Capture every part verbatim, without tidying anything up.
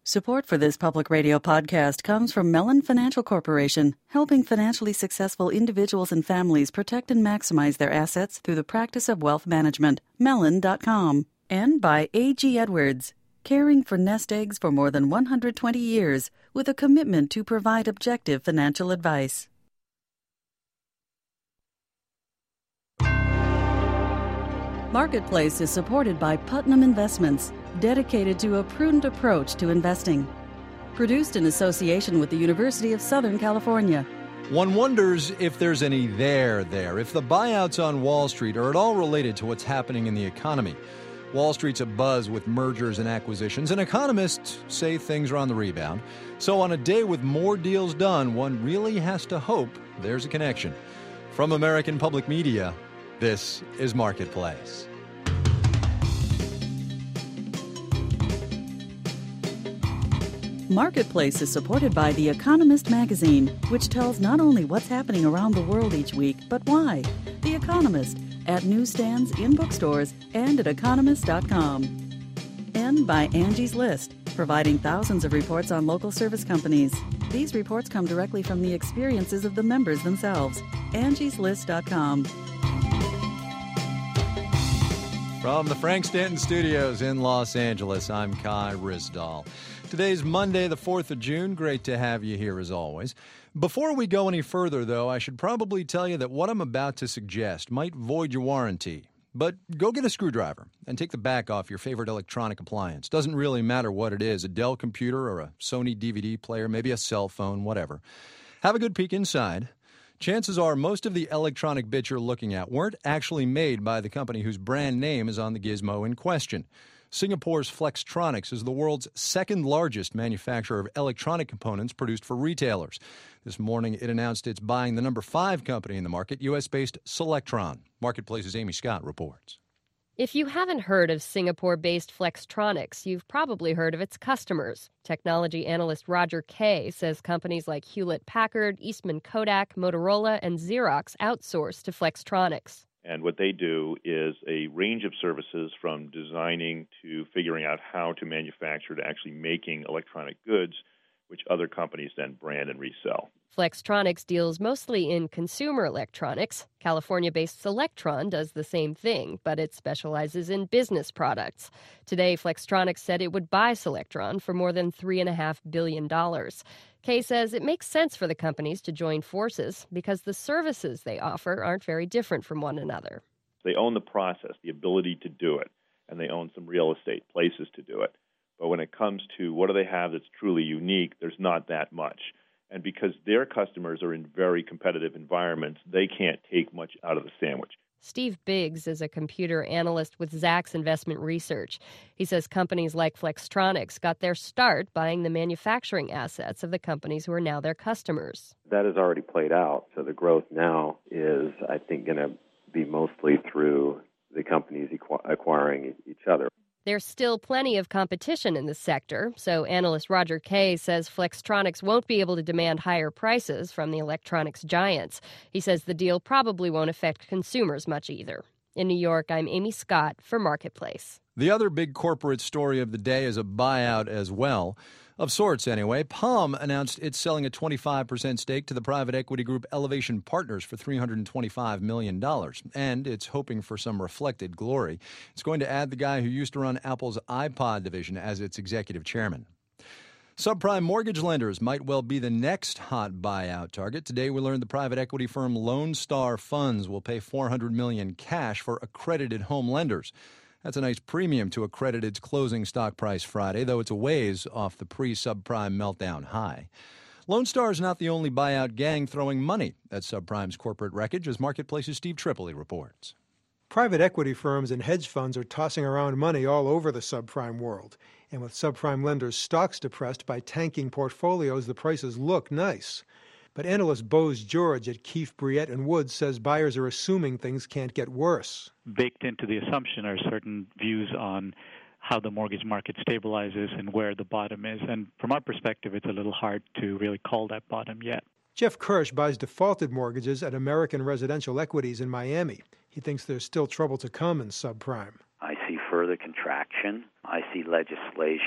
Support for this public radio podcast comes from Mellon Financial Corporation, helping financially successful individuals and families protect and maximize their assets through the practice of wealth management. Mellon dot com. And by A G Edwards, caring for nest eggs for more than one hundred twenty years with a commitment to provide objective financial advice. Marketplace is supported by Putnam Investments, dedicated to a prudent approach to investing. Produced in association with the University of Southern California. One wonders if there's any there there, if the buyouts on Wall Street are at all related to what's happening in the economy. Wall Street's abuzz with mergers and acquisitions, and economists say things are on the rebound. So on a day with more deals done, one really has to hope there's a connection. From American Public Media, this is Marketplace. Marketplace is supported by The Economist magazine, which tells not only what's happening around the world each week, but why. The Economist, at newsstands, in bookstores, and at economist dot com. And by Angie's List, providing thousands of reports on local service companies. These reports come directly from the experiences of the members themselves. angies list dot com. From the Frank Stanton Studios in Los Angeles, I'm Kai Risdahl. Today's Monday, the fourth of June. Great to have you here as always. Before we go any further, though, I should probably tell you that what I'm about to suggest might void your warranty. But go get a screwdriver and take the back off your favorite electronic appliance. Doesn't really matter what it is, a Dell computer or a Sony D V D player, maybe a cell phone, whatever. Have a good peek inside. Chances are most of the electronic bits you're looking at weren't actually made by the company whose brand name is on the gizmo in question. Singapore's Flextronics is the world's second largest manufacturer of electronic components produced for retailers. This morning, it announced it's buying the number five company in the market, U S-based Selectron. Marketplace's Amy Scott reports. If you haven't heard of Singapore-based Flextronics, you've probably heard of its customers. Technology analyst Roger Kay says companies like Hewlett-Packard, Eastman Kodak, Motorola, and Xerox outsource to Flextronics. And what they do is a range of services from designing to figuring out how to manufacture to actually making electronic goods, which other companies then brand and resell. Flextronics deals mostly in consumer electronics. California-based Selectron does the same thing, but it specializes in business products. Today, Flextronics said it would buy Selectron for more than three point five billion dollars. Kay says it makes sense for the companies to join forces because the services they offer aren't very different from one another. They own the process, the ability to do it, and they own some real estate, places to do it. But when it comes to what do they have that's truly unique, there's not that much. And because their customers are in very competitive environments, they can't take much out of the sandwich. Steve Biggs is a computer analyst with Zacks Investment Research. He says companies like Flextronics got their start buying the manufacturing assets of the companies who are now their customers. That has already played out. So the growth now is, I think, going to be mostly through the companies acquiring each other. There's still plenty of competition in the sector, so analyst Roger Kay says Flextronics won't be able to demand higher prices from the electronics giants. He says the deal probably won't affect consumers much either. In New York, I'm Amy Scott for Marketplace. The other big corporate story of the day is a buyout as well. Of sorts, anyway. Palm announced it's selling a twenty-five percent stake to the private equity group Elevation Partners for three hundred twenty-five million dollars. And it's hoping for some reflected glory. It's going to add the guy who used to run Apple's iPod division as its executive chairman. Subprime mortgage lenders might well be the next hot buyout target. Today we learned the private equity firm Lone Star Funds will pay four hundred million dollars cash for accredited home lenders. That's a nice premium to Accredited's closing stock price Friday, though it's a ways off the pre-subprime meltdown high. Lone Star is not the only buyout gang throwing money at subprime's corporate wreckage, as Marketplace's Steve Tripoli reports. Private equity firms and hedge funds are tossing around money all over the subprime world. And with subprime lenders' stocks depressed by tanking portfolios, the prices look nice. But analyst Bose George at Keefe, Bruyette and Woods says buyers are assuming things can't get worse. Baked into the assumption are certain views on how the mortgage market stabilizes and where the bottom is. And from our perspective, it's a little hard to really call that bottom yet. Jeff Kirsch buys defaulted mortgages at American Residential Equities in Miami. He thinks there's still trouble to come in subprime. I see further contraction. I see legislation.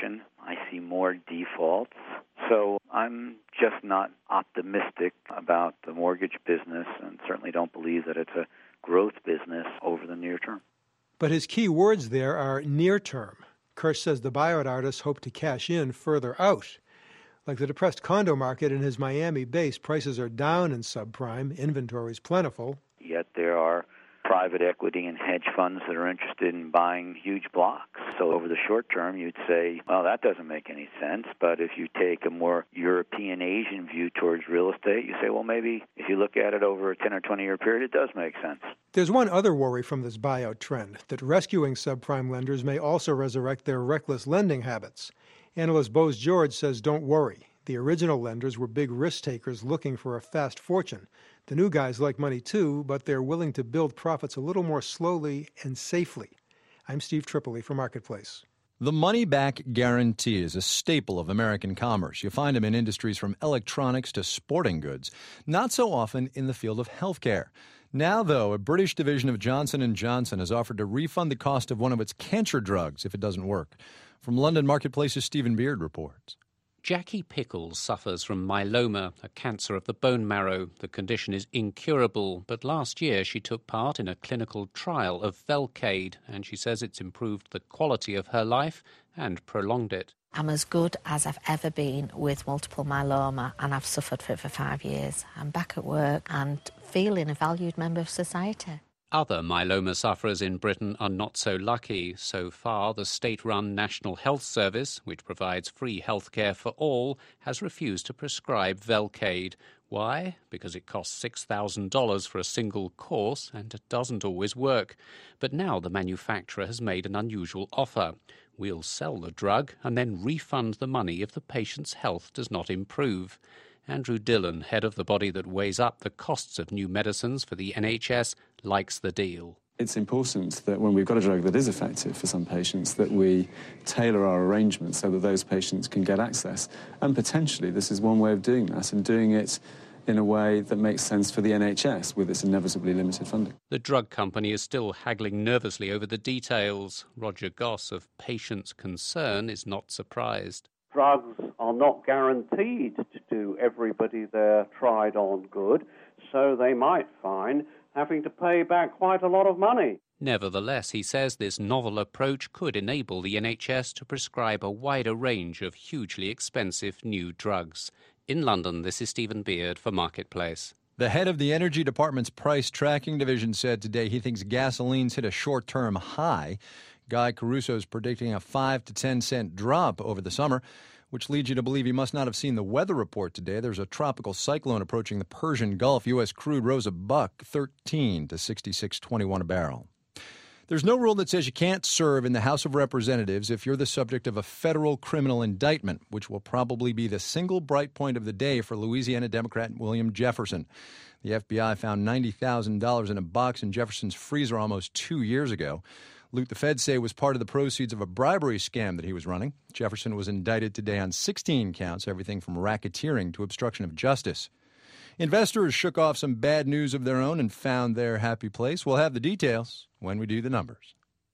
I see more defaults. So I'm just not optimistic about the mortgage business and certainly don't believe that it's a growth business over the near term. But his key words there are near term. Kirsch says the buyout artists hope to cash in further out. Like the depressed condo market in his Miami base, prices are down in subprime, inventory is plentiful. Yet there are private equity and hedge funds that are interested in buying huge blocks. So over the short term, you'd say, well, that doesn't make any sense. But if you take a more European Asian view towards real estate, you say, well, maybe if you look at it over a ten or twenty year period, it does make sense. There's one other worry from this buyout trend, that rescuing subprime lenders may also resurrect their reckless lending habits. Analyst Bose George says don't worry. The original lenders were big risk takers looking for a fast fortune. The new guys like money too, but they're willing to build profits a little more slowly and safely. I'm Steve Tripoli for Marketplace. The money-back guarantee is a staple of American commerce. You find them in industries from electronics to sporting goods, not so often in the field of healthcare. Now, though, a British division of Johnson and Johnson has offered to refund the cost of one of its cancer drugs if it doesn't work. From London Marketplace's Stephen Beard reports. Jackie Pickles suffers from myeloma, a cancer of the bone marrow. The condition is incurable, but last year she took part in a clinical trial of Velcade, and she says it's improved the quality of her life and prolonged it. I'm as good as I've ever been with multiple myeloma, and I've suffered for it for five years. I'm back at work and feeling a valued member of society. Other myeloma sufferers in Britain are not so lucky. So far, the state-run National Health Service, which provides free health care for all, has refused to prescribe Velcade. Why? Because it costs six thousand dollars for a single course and it doesn't always work. But now the manufacturer has made an unusual offer. We'll sell the drug and then refund the money if the patient's health does not improve. Andrew Dillon, head of the body that weighs up the costs of new medicines for the N H S, likes the deal. It's important that when we've got a drug that is effective for some patients, that we tailor our arrangements so that those patients can get access. And potentially this is one way of doing that, and doing it in a way that makes sense for the N H S with its inevitably limited funding. The drug company is still haggling nervously over the details. Roger Goss of Patients Concern is not surprised. Drugs are not guaranteed to do everybody they're tried on good, so they might find having to pay back quite a lot of money. Nevertheless, he says this novel approach could enable the N H S to prescribe a wider range of hugely expensive new drugs. In London, this is Stephen Beard for Marketplace. The head of the Energy Department's price tracking division said today he thinks gasoline's hit a short-term high. Guy Caruso is predicting a five to ten cent drop over the summer, which leads you to believe he must not have seen the weather report today. There's a tropical cyclone approaching the Persian Gulf. U S crude rose a buck, thirteen to sixty-six twenty-one a barrel. There's no rule that says you can't serve in the House of Representatives if you're the subject of a federal criminal indictment, which will probably be the single bright point of the day for Louisiana Democrat William Jefferson. The F B I found ninety thousand dollars in a box in Jefferson's freezer almost two years ago. Loot the feds say was part of the proceeds of a bribery scam that he was running. Jefferson was indicted today on sixteen counts, everything from racketeering to obstruction of justice. Investors shook off some bad news of their own and found their happy place. We'll have the details when we do the numbers.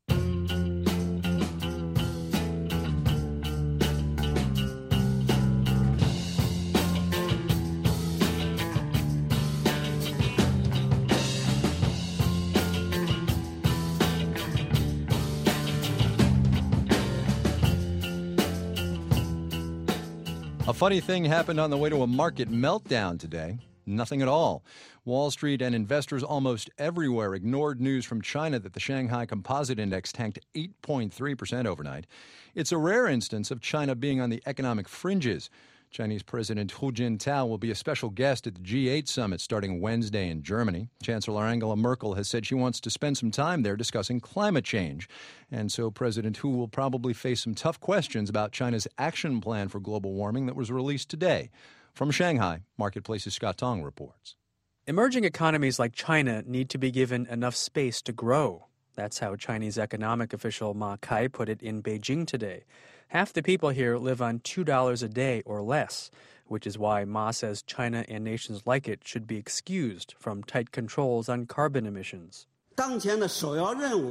A funny thing happened on the way to a market meltdown today. Nothing at all. Wall Street and investors almost everywhere ignored news from China that the Shanghai Composite Index tanked eight point three percent overnight. It's a rare instance of China being on the economic fringes. Chinese President Hu Jintao will be a special guest at the G eight summit starting Wednesday in Germany. Chancellor Angela Merkel has said she wants to spend some time there discussing climate change. And so President Hu will probably face some tough questions about China's action plan for global warming that was released today. From Shanghai, Marketplace's Scott Tong reports. Emerging economies like China need to be given enough space to grow. That's how Chinese economic official Ma Kai put it in Beijing today. Half the people here live on two dollars a day or less, which is why Ma says China and nations like it should be excused from tight controls on carbon emissions.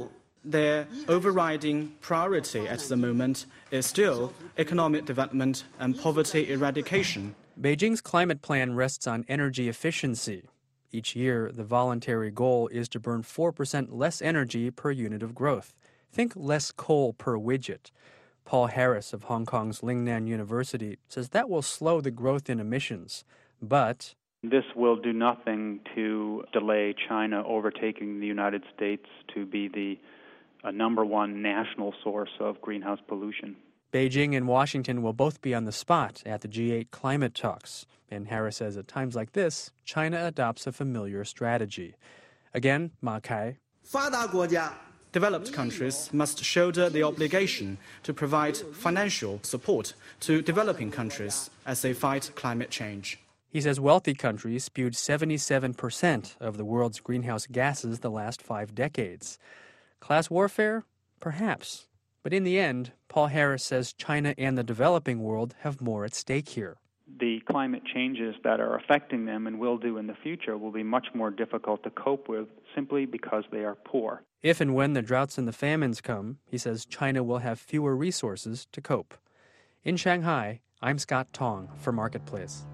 their overriding priority at the moment is still economic development and poverty eradication. Beijing's climate plan rests on energy efficiency. Each year, the voluntary goal is to burn four percent less energy per unit of growth. Think less coal per widget. Paul Harris of Hong Kong's Lingnan University says that will slow the growth in emissions, but this will do nothing to delay China overtaking the United States to be the uh, number one national source of greenhouse pollution. Beijing and Washington will both be on the spot at the G eight climate talks. And Harris says at times like this, China adopts a familiar strategy. Again, Ma Kai. Developed countries must shoulder the obligation to provide financial support to developing countries as they fight climate change. He says wealthy countries spewed seventy-seven percent of the world's greenhouse gases the last five decades. Class warfare? Perhaps. But in the end, Paul Harris says China and the developing world have more at stake here. The climate changes that are affecting them and will do in the future will be much more difficult to cope with simply because they are poor. If and when the droughts and the famines come, he says China will have fewer resources to cope. In Shanghai, I'm Scott Tong for Marketplace.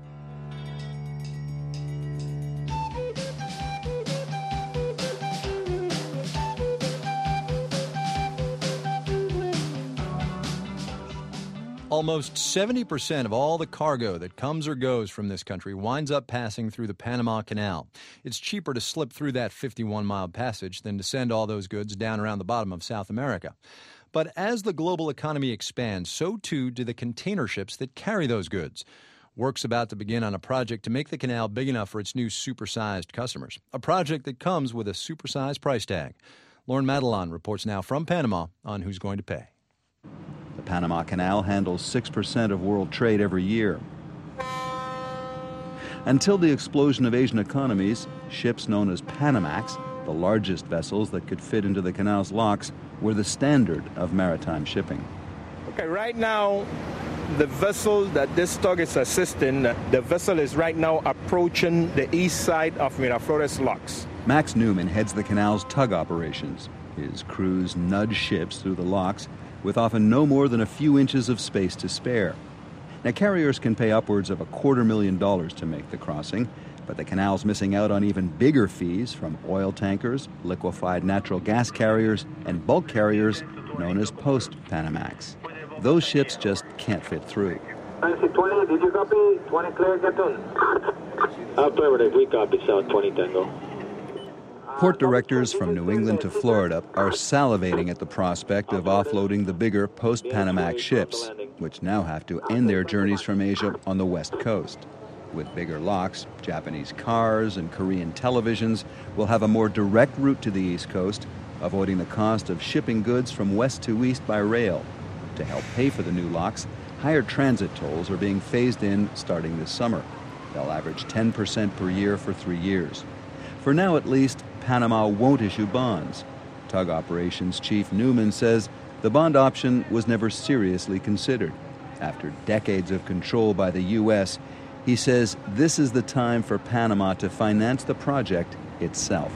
Almost seventy percent of all the cargo that comes or goes from this country winds up passing through the Panama Canal. It's cheaper to slip through that fifty-one mile passage than to send all those goods down around the bottom of South America. But as the global economy expands, so too do the container ships that carry those goods. Work's about to begin on a project to make the canal big enough for its new supersized customers, a project that comes with a supersized price tag. Lauren Madelon reports now from Panama on who's going to pay. The Panama Canal handles six percent of world trade every year. Until the explosion of Asian economies, ships known as Panamax, the largest vessels that could fit into the canal's locks, were the standard of maritime shipping. Okay, right now, the vessel that this tug is assisting, the vessel is right now approaching the east side of Miraflores locks. Max Newman heads the canal's tug operations. His crews nudge ships through the locks with often no more than a few inches of space to spare. Now, carriers can pay upwards of a quarter million dollars to make the crossing, but the canal's missing out on even bigger fees from oil tankers, liquefied natural gas carriers, and bulk carriers known as post-Panamax. Those ships just can't fit through. Nancy twenty, did you copy? twenty clear, Captain. Affirmative, we copy, South twenty Tango. Port directors from New England to Florida are salivating at the prospect of offloading the bigger post-Panamax ships, which now have to end their journeys from Asia on the west coast. With bigger locks, Japanese cars and Korean televisions will have a more direct route to the east coast, avoiding the cost of shipping goods from west to east by rail. To help pay for the new locks, higher transit tolls are being phased in starting this summer. They'll average ten percent per year for three years. For now, at least, Panama won't issue bonds. Tug Operations Chief Newman says the bond option was never seriously considered. After decades of control by the U S, he says this is the time for Panama to finance the project itself.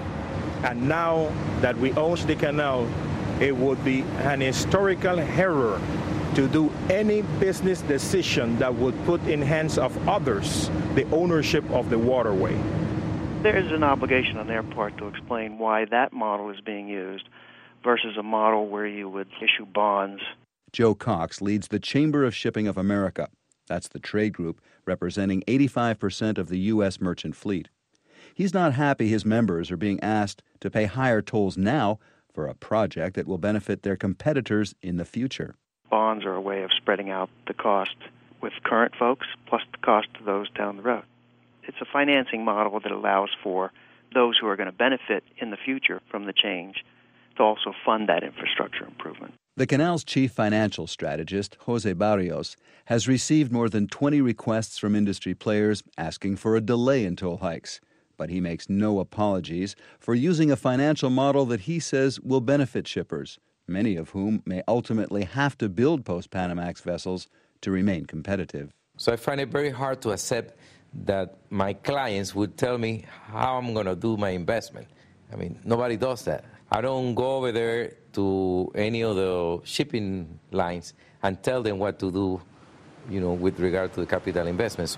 And now that we own the canal, it would be an historical error to do any business decision that would put in hands of others the ownership of the waterway. There is an obligation on their part to explain why that model is being used versus a model where you would issue bonds. Joe Cox leads the Chamber of Shipping of America. That's the trade group representing eighty-five percent of the U S merchant fleet. He's not happy his members are being asked to pay higher tolls now for a project that will benefit their competitors in the future. Bonds are a way of spreading out the cost with current folks plus the cost to those down the road. It's a financing model that allows for those who are going to benefit in the future from the change to also fund that infrastructure improvement. The canal's chief financial strategist, Jose Barrios, has received more than twenty requests from industry players asking for a delay in toll hikes. But he makes no apologies for using a financial model that he says will benefit shippers, many of whom may ultimately have to build post-Panamax vessels to remain competitive. So I find it very hard to accept that my clients would tell me how I'm going to do my investment. I mean, nobody does that. I don't go over there to any of the shipping lines and tell them what to do, you know, with regard to the capital investments.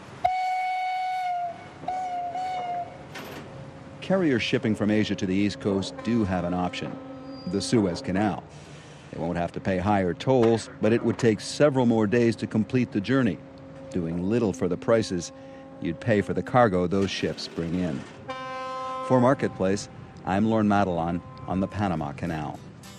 Carriers shipping from Asia to the East Coast do have an option, the Suez Canal. They won't have to pay higher tolls, but it would take several more days to complete the journey, doing little for the prices you'd pay for the cargo those ships bring in. For Marketplace, I'm Lorne Madelon on the Panama Canal.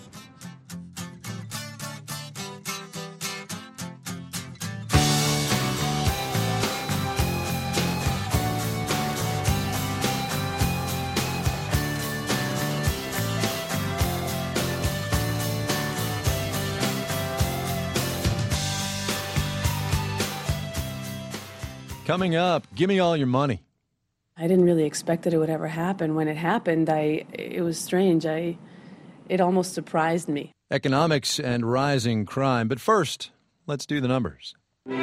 Coming up, give me all your money. I didn't really expect that it would ever happen. When it happened, I it was strange. I it almost surprised me. Economics and rising crime. But first, let's do the numbers.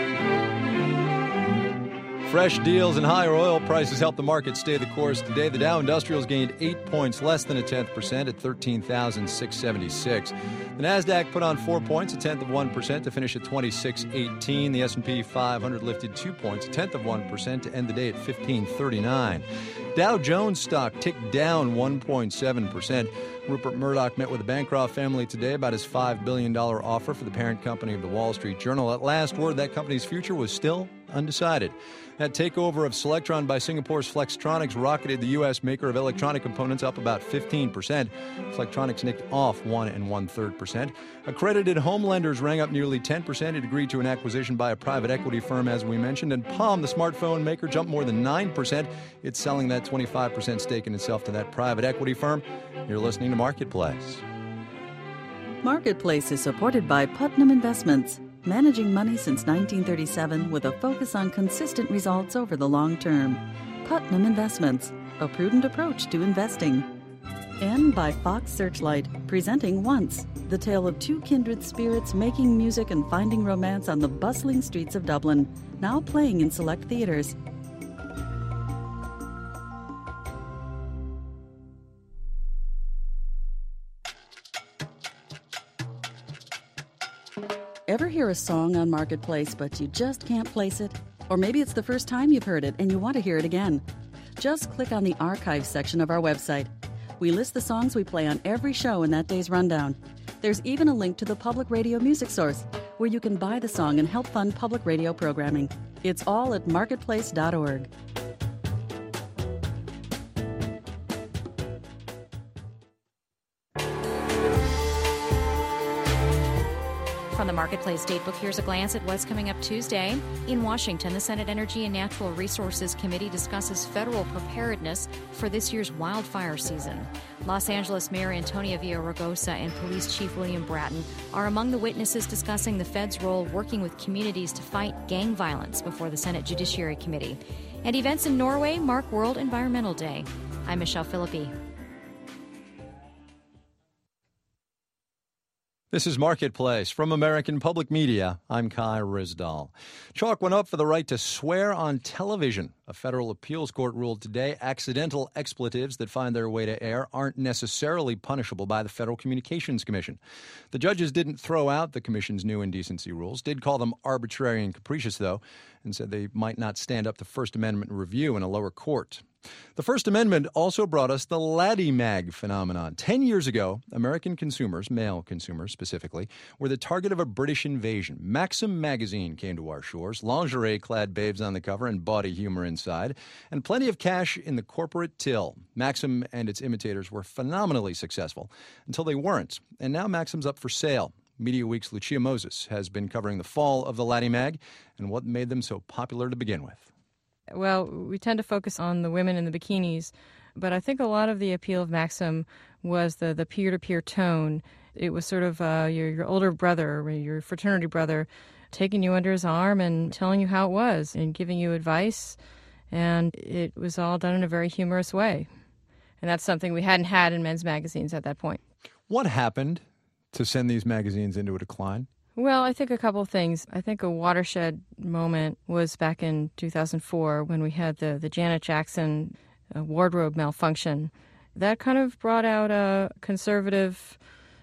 Fresh deals and higher oil prices helped the market stay the course today. The Dow Industrials gained eight points, less than a tenth percent at thirteen thousand six hundred seventy-six. The Nasdaq put on four points, a tenth of one percent to finish at twenty-six eighteen. The S and P five hundred lifted two points, a tenth of one percent to end the day at fifteen thirty-nine. Dow Jones stock ticked down one point seven percent. Rupert Murdoch met with the Bancroft family today about his five billion dollars offer for the parent company of the Wall Street Journal. At last word, that company's future was still undecided. That takeover of Selectron by Singapore's Flextronics rocketed the U S maker of electronic components up about fifteen percent. Flextronics nicked off one and one-third percent. Accredited home lenders rang up nearly ten percent. It agreed to an acquisition by a private equity firm, as we mentioned. And Palm, the smartphone maker, jumped more than nine percent. It's selling that twenty-five percent stake in itself to that private equity firm. You're listening to Marketplace. Marketplace is supported by Putnam Investments, managing money since nineteen thirty-seven with a focus on consistent results over the long term. Putnam Investments, a prudent approach to investing. And by Fox Searchlight, presenting Once, the tale of two kindred spirits making music and finding romance on the bustling streets of Dublin, now playing in select theaters. Ever hear a song on Marketplace, but you just can't place it? Or maybe it's the first time you've heard it and you want to hear it again. Just click on the archive section of our website. We list the songs we play on every show in that day's rundown. There's even a link to the Public Radio Music Source, where you can buy the song and help fund public radio programming. It's all at marketplace dot org. From the Marketplace Datebook, here's a glance at what's coming up Tuesday. In Washington, the Senate Energy and Natural Resources Committee discusses federal preparedness for this year's wildfire season. Los Angeles Mayor Antonia Villaraigosa and Police Chief William Bratton are among the witnesses discussing the Fed's role working with communities to fight gang violence before the Senate Judiciary Committee. And events in Norway mark World Environmental Day. I'm Michelle Philippi. This is Marketplace. From American Public Media, I'm Kai Ryssdal. Chalk went up for the right to swear on television. A federal appeals court ruled today accidental expletives that find their way to air aren't necessarily punishable by the Federal Communications Commission. The judges didn't throw out the commission's new indecency rules, did call them arbitrary and capricious, though, and said they might not stand up to First Amendment review in a lower court. The First Amendment also brought us the Laddie Mag phenomenon. Ten years ago, American consumers, male consumers specifically, were the target of a British invasion. Maxim magazine came to our shores, lingerie-clad babes on the cover and bawdy humor inside, and plenty of cash in the corporate till. Maxim and its imitators were phenomenally successful until they weren't, and now Maxim's up for sale. Media Week's Lucia Moses has been covering the fall of the Laddie Mag and what made them so popular to begin with. Well, we tend to focus on the women in the bikinis, but I think a lot of the appeal of Maxim was the, the peer-to-peer tone. It was sort of uh, your, your older brother, or your fraternity brother, taking you under his arm and telling you how it was and giving you advice, and it was all done in a very humorous way. And that's something we hadn't had in men's magazines at that point. What happened to send these magazines into a decline? Well, I think a couple of things. I think a watershed moment was back in two thousand four when we had the, the Janet Jackson uh, wardrobe malfunction. that kind of brought out a conservative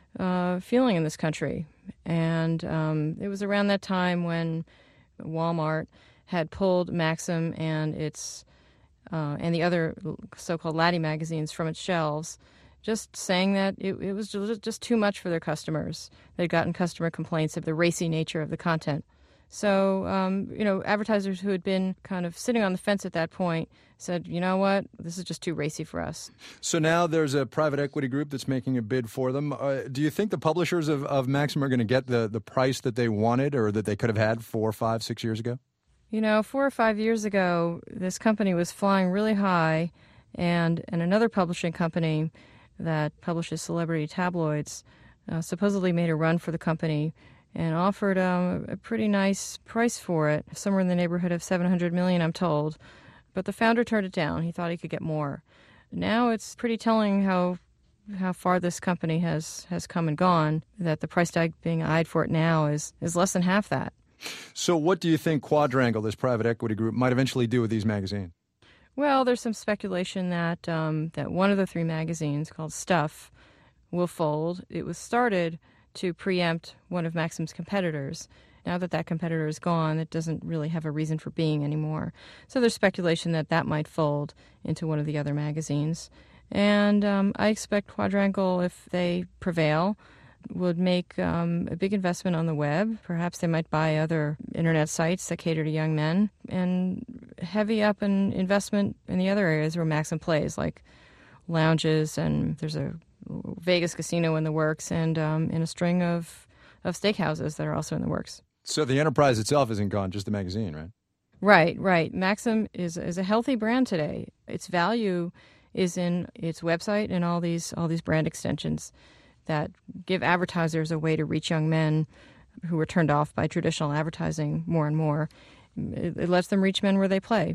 uh, feeling in this country. And um, it was around that time when Walmart had pulled Maxim and its uh, and the other so-called laddie magazines from its shelves, just saying that it, it was just too much for their customers. They'd gotten customer complaints of the racy nature of the content. So, um, you know, advertisers who had been kind of sitting on the fence at that point said, you know what, this is just too racy for us. So now there's a private equity group that's making a bid for them. Uh, do you think the publishers of, of Maxim are going to get the, the price that they wanted or that they could have had four, five, six years ago? You know, four or five years ago, this company was flying really high, and, and another publishing company that publishes celebrity tabloids uh, supposedly made a run for the company and offered um, a pretty nice price for it, somewhere in the neighborhood of seven hundred million dollars, I'm told. But the founder turned it down. He thought he could get more. Now it's pretty telling how how far this company has, has come and gone, that the price tag being eyed for it now is, is less than half that. So what do you think Quadrangle, this private equity group, might eventually do with these magazines? Well, there's some speculation that um, that one of the three magazines, called Stuff, will fold. It was started to preempt one of Maxim's competitors. Now that that competitor is gone, it doesn't really have a reason for being anymore. So there's speculation that that might fold into one of the other magazines. And um, I expect Quadrangle, if they prevail, would make um, a big investment on the web. Perhaps they might buy other internet sites that cater to young men and heavy up in investment in the other areas where Maxim plays, like lounges, and there's a Vegas casino in the works, and um, in a string of, of steakhouses that are also in the works. So the enterprise itself isn't gone, just the magazine, right? Right, right. Maxim is is a healthy brand today. Its value is in its website and all these all these brand extensions that give advertisers a way to reach young men who are turned off by traditional advertising more and more. It, it lets them reach men where they play.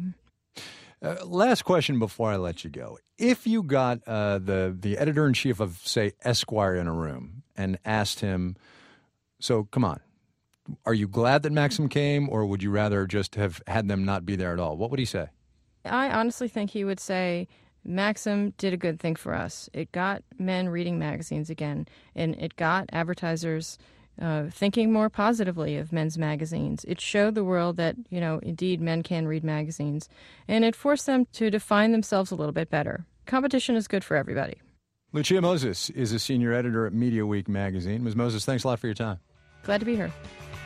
Uh, last question before I let you go. If you got uh, the, the editor-in-chief of, say, Esquire in a room and asked him, so come on, are you glad that Maxim came, or would you rather just have had them not be there at all? What would he say? I honestly think he would say, Maxim did a good thing for us. It got men reading magazines again, and it got advertisers uh, thinking more positively of men's magazines. It showed the world that, you know, indeed men can read magazines, and it forced them to define themselves a little bit better. Competition is good for everybody. Lucia Moses is a senior editor at Media Week magazine. Miz Moses, thanks a lot for your time. Glad to be here.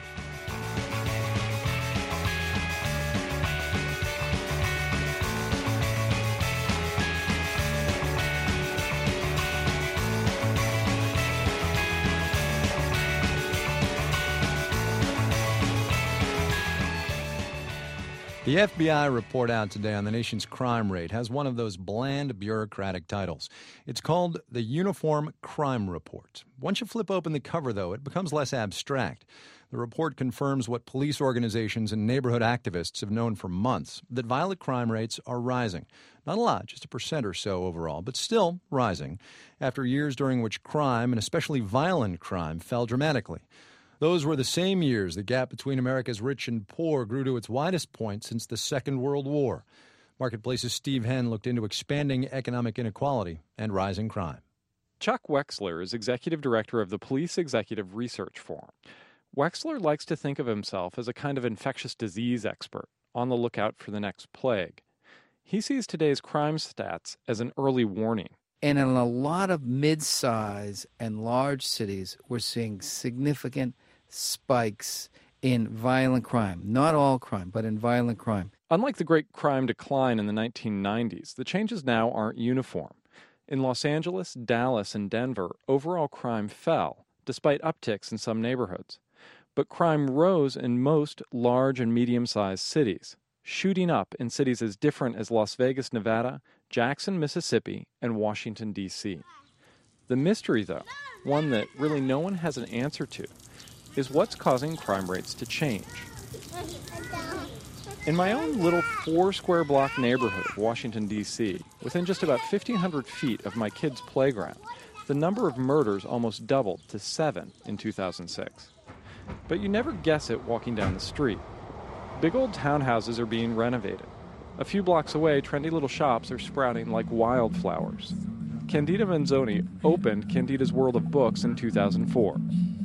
The F B I report out today on the nation's crime rate has one of those bland bureaucratic titles. It's called the Uniform Crime Report. Once you flip open the cover, though, it becomes less abstract. The report confirms what police organizations and neighborhood activists have known for months, that violent crime rates are rising. Not a lot, just a percent or so overall, but still rising, after years during which crime, and especially violent crime, fell dramatically. Those were the same years the gap between America's rich and poor grew to its widest point since the Second World War. Marketplace's Steve Henn looked into expanding economic inequality and rising crime. Chuck Wexler is executive director of the Police Executive Research Forum. Wexler likes to think of himself as a kind of infectious disease expert, on the lookout for the next plague. He sees today's crime stats as an early warning. And in a lot of mid-size and large cities, we're seeing significant spikes in violent crime. Not all crime, but in violent crime. Unlike the great crime decline in the nineteen nineties, the changes now aren't uniform. In Los Angeles, Dallas, and Denver, overall crime fell, despite upticks in some neighborhoods. But crime rose in most large and medium-sized cities, shooting up in cities as different as Las Vegas, Nevada, Jackson, Mississippi, and Washington, D C The mystery, though, one that really no one has an answer to, is what's causing crime rates to change. In my own little four-square-block neighborhood of Washington, D C, within just about fifteen hundred feet of my kids' playground, the number of murders almost doubled to seven in two thousand six. But you never guess it walking down the street. Big old townhouses are being renovated. A few blocks away, trendy little shops are sprouting like wildflowers. Candida Manzoni opened Candida's World of Books in two thousand four.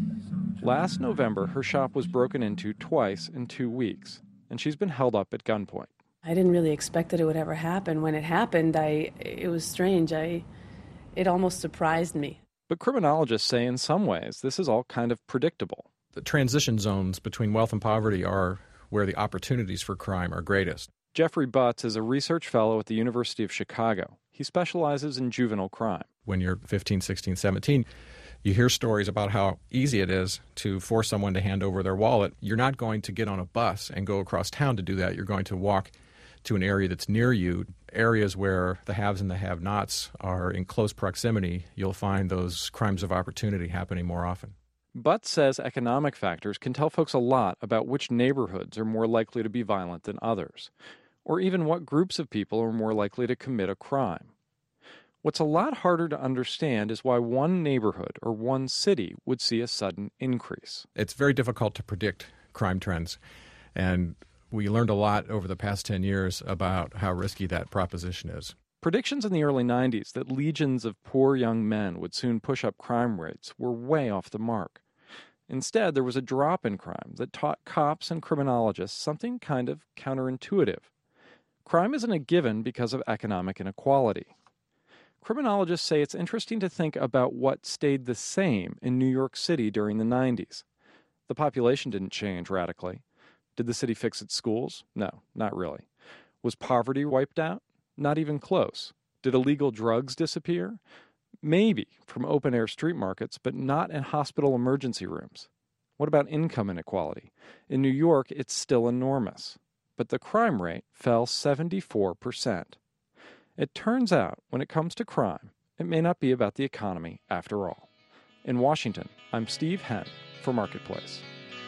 Last November, her shop was broken into twice in two weeks, and she's been held up at gunpoint. I didn't really expect that it would ever happen. When it happened, I it was strange. I it almost surprised me. But criminologists say in some ways this is all kind of predictable. The transition zones between wealth and poverty are where the opportunities for crime are greatest. Jeffrey Butts is a research fellow at the University of Chicago. He specializes in juvenile crime. When you're fifteen, sixteen, seventeen, you hear stories about how easy it is to force someone to hand over their wallet. You're not going to get on a bus and go across town to do that. You're going to walk to an area that's near you, areas where the haves and the have-nots are in close proximity. You'll find those crimes of opportunity happening more often. Butts says economic factors can tell folks a lot about which neighborhoods are more likely to be violent than others, or even what groups of people are more likely to commit a crime. What's a lot harder to understand is why one neighborhood or one city would see a sudden increase. It's very difficult to predict crime trends, and we learned a lot over the past ten years about how risky that proposition is. Predictions in the early nineties that legions of poor young men would soon push up crime rates were way off the mark. Instead, there was a drop in crime that taught cops and criminologists something kind of counterintuitive. Crime isn't a given because of economic inequality. Criminologists say it's interesting to think about what stayed the same in New York City during the nineties. The population didn't change radically. Did the city fix its schools? No, not really. Was poverty wiped out? Not even close. Did illegal drugs disappear? Maybe from open-air street markets, but not in hospital emergency rooms. What about income inequality? In New York, it's still enormous. But the crime rate fell seventy-four percent. It turns out, when it comes to crime, it may not be about the economy after all. In Washington, I'm Steve Henn for Marketplace.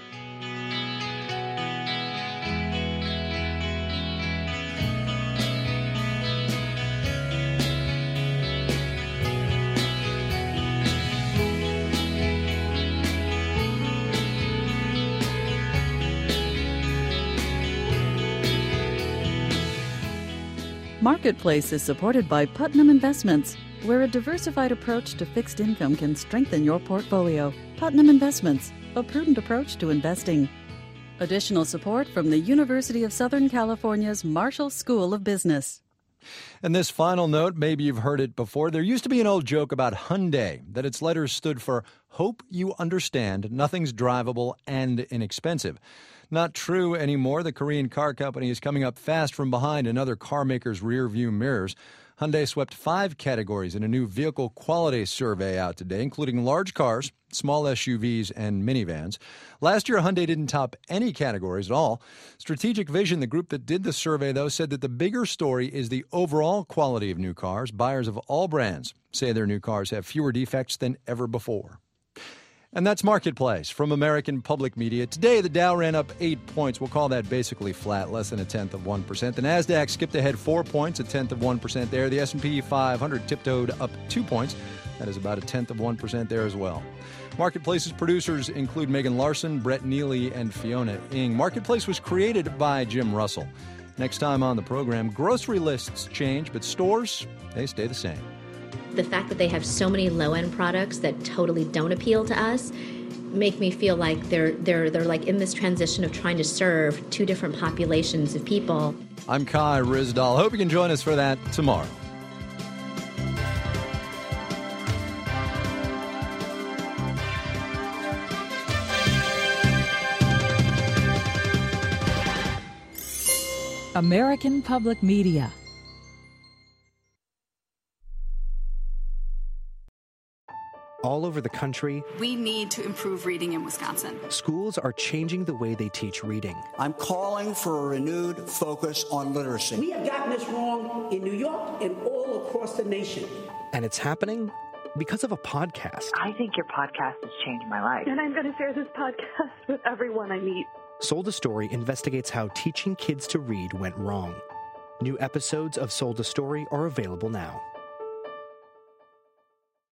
Marketplace is supported by Putnam Investments, where a diversified approach to fixed income can strengthen your portfolio. Putnam Investments, a prudent approach to investing. Additional support from the University of Southern California's Marshall School of Business. And this final note, maybe you've heard it before. There used to be an old joke about Hyundai, that its letters stood for Hope You Understand Nothing's Drivable and Inexpensive. Not true anymore. The Korean car company is coming up fast from behind in other car makers' rear-view mirrors. Hyundai swept five categories in a new vehicle quality survey out today, including large cars, small S U Vs, and minivans. Last year, Hyundai didn't top any categories at all. Strategic Vision, the group that did the survey, though, said that the bigger story is the overall quality of new cars. Buyers of all brands say their new cars have fewer defects than ever before. And that's Marketplace from American Public Media. Today, the Dow ran up eight points. We'll call that basically flat, less than a tenth of one percent. The NASDAQ skipped ahead four points, a tenth of one percent there. The S and P five hundred tiptoed up two points. That is about a tenth of one percent there as well. Marketplace's producers include Megan Larson, Brett Neely, and Fiona Ng. Marketplace was created by Jim Russell. Next time on the program, grocery lists change, but stores, they stay the same. The fact that they have so many low-end products that totally don't appeal to us make me feel like they're they're they're like in this transition of trying to serve two different populations of people. I'm Kai Ryssdal. Hope you can join us for that tomorrow. American Public Media. All over the country, we need to improve reading in Wisconsin. Schools are changing the way they teach reading. I'm calling for a renewed focus on literacy. We have gotten this wrong in New York and all across the nation. And it's happening because of a podcast. I think your podcast has changed my life. And I'm going to share this podcast with everyone I meet. Sold a Story investigates how teaching kids to read went wrong. New episodes of Sold a Story are available now.